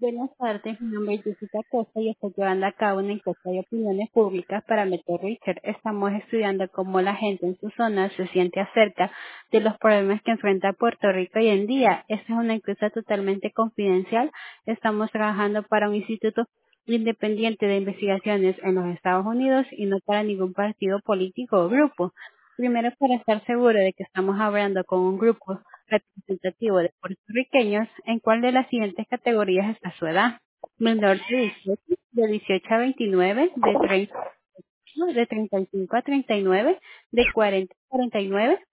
Buenas tardes, mi nombre es Jessica Costa y estoy llevando a cabo una encuesta de opiniones públicas para Metro Research. Estamos estudiando cómo la gente en su zona se siente acerca de los problemas que enfrenta Puerto Rico hoy en día. Esta es una encuesta totalmente confidencial. Estamos trabajando para un instituto independiente de investigaciones en los Estados Unidos y no para ningún partido político o grupo. Primero, para estar seguro de que estamos hablando con un grupo representativo de puertorriqueños, ¿en cuál de las siguientes categorías está su edad? Menor de 18, de 18 a 29, de 30, de 35 a 39, de 40 a 49,